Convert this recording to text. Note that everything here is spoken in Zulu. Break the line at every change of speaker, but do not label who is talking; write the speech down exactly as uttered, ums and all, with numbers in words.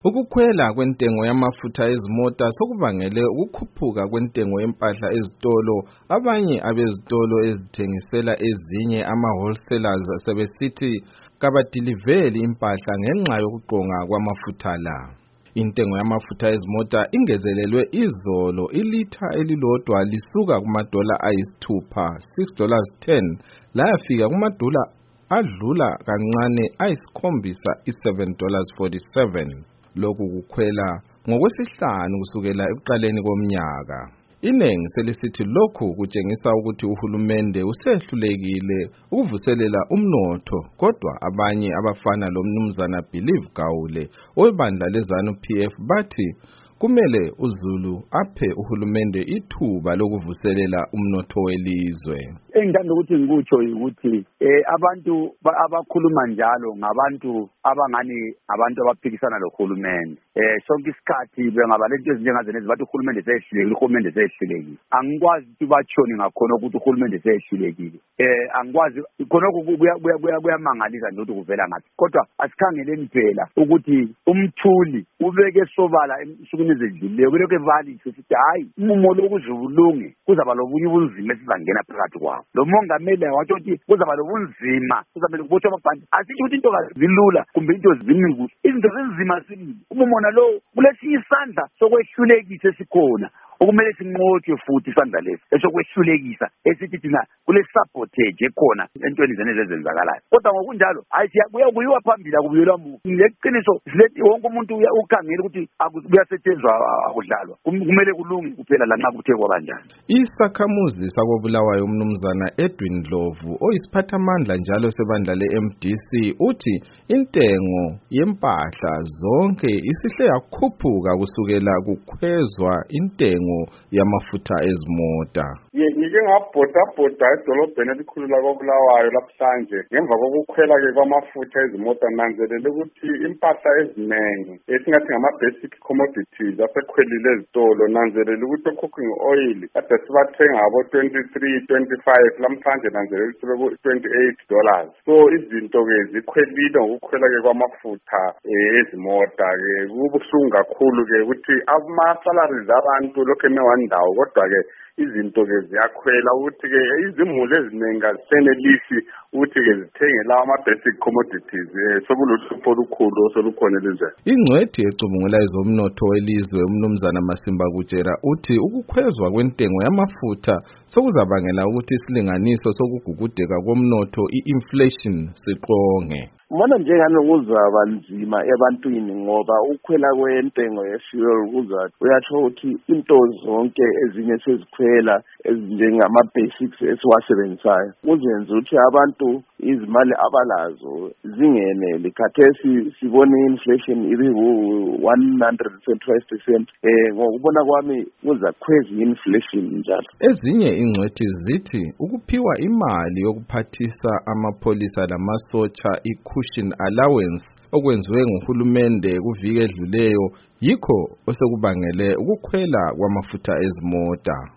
Ukukhwela kwentengo yamafutha ezimota sokubangele ukukhuphuka kwentengo yempahla ezitolo. Abanye abezitolo ezithengisela ezinye ama-wholesalers sebesithi kabadiliveli impahla ngenxa yokuqonga kwamafutha la. Intengo yamafutha ezimota ingezelelwe izolo ilitha elilodwa lisuka kumadola ayisithupha, six dollars ten, layafika kumadola adlula kancane ayisikhombisa, seven dollars forty-seven. Lokhu kukhwela ngokwesihlanu kusukela ekuqaleni komnyaka. Inengi selisithi lokhu kutshengisa ukuthi uhulumende usehlulekile ukuvuselela umnotho, kodwa abanye abafana lomnumzana Believe Gawule webandla leZANU P F bathi kumele uZulu aphe uhulumende ithuba lokuvuselela umnotho welizwe.
Engithanda ukuthi ngikutsho ukuthi eh abantu abakhuluma njalo ngabantu abangani abantu abaphikisana lohulumende. Eh sonke isikhathi bengabalento ezinjengazo nezibathi uhulumende sehlulekile, uhulumende sehlulekile. Angikwazi ukuthi bachoni ngakhona ukuthi uhulumende sehlulekile. Eh angikwazi khona kubuya kuyamangalisa nje ukuthi kuvela ngathi. Kodwa asikhangeleni phela ukuthi umthuli ubeke sobala emsukuni ezedlule kuloko evalisi ukuthi hayi umumo lokuzulunge kuzaba lobunye ubunzima esizangena phakathi kwawo. Lo mongameli wathi ukuthi kuzaba lobunzima kuzamele kubotshwe amabhandi. Asithi ukuthi into kazilula kumbe into zimile. Izinto zinzima sibili. Umumona lo kulesi isandla sokwehlulekisa esikhona okumele sinqotshwe futhi isandla lesi esokwehlulekisa esithi thina kule sabotage ekhona entweni zeneze ezenzakalayo. Kodwa ngokunjalo hayi siyabuya kuyiwa phambili akubuyelwa mu. Ngeqiniso silethi wonke umuntu ukhangela ukuthi akuyasetshenzwa akudlalwa. Kumele kulunge kuphela la nxa kuthe kwabanjani.
Isakhamuzi sakobulawayo umnumzana Edwin Ndlovu oyisiphathamandla njalo sebandla le-M D C uthi intengo yempahla zonke isihle yakhuphuka kusukela kukhwezwa intengo yamafutha ezimota.
Ngike ngabhoda-bhoda edolobheni elikhulu lakobulawayo laphlanje ngemva kokukhwela ke kwamafutha ezimota nanzelele ukuthi impahla eziningi esingathi ngama-basic commodities asekhwelile ezitolo. Nanzelele ukuthi o-cooking oil kade sibathenga abo twenty-three, twenty-five, lamhlanje nanzelele sibe ku-twenty-eight dollars. So izinto-ke zikhwelile ngokukhwela-ke kwamafutha ezimota-ke. Kubuhlungu kakhulu-ke ukuthi ama-salaries abantu lokhu emewandawo, kodwa-ke izinto-ke ziyakhwela ukuthi-ke izimuli eziningi azisenelisi ukuthi-ke zithenge lawa ama-basic commodities. Sokuluhlupho olukhulu osolukhona elizweni.
Ingcwethi ecubungula ezomnotho welizwe umnumzana Masimba Kutshera uthi ukukhwezwa kwentengo yamafutha sokuzabangela ukuthi isilinganiso sokugugudeka komnotho i-inflation siqonge.
Mona njengani kuzaba nzima ebantwini ngoba ukukhwela kwentengo ye-fuel kuzathi uyatsho ukuthi into zonke ezinye sezikhwela ezinjengama-basics esiwasebenzisayo kuzenza ukuthi abantu izimali abalazo zingenele. Khathesi sibone i-inflation ibe one hundred twenty-five percent. Eh ngokubona kwami kuzakhweza i-inflation njalo.
Ezinye ingcwethi zithi ukuphiwa imali yokuphathisa amapholisa lamasotsha i-cushion allowance okwenziwe nguhulumende kuviki edluleyo yikho osekubangele ukukhwela kwamafutha ezimota.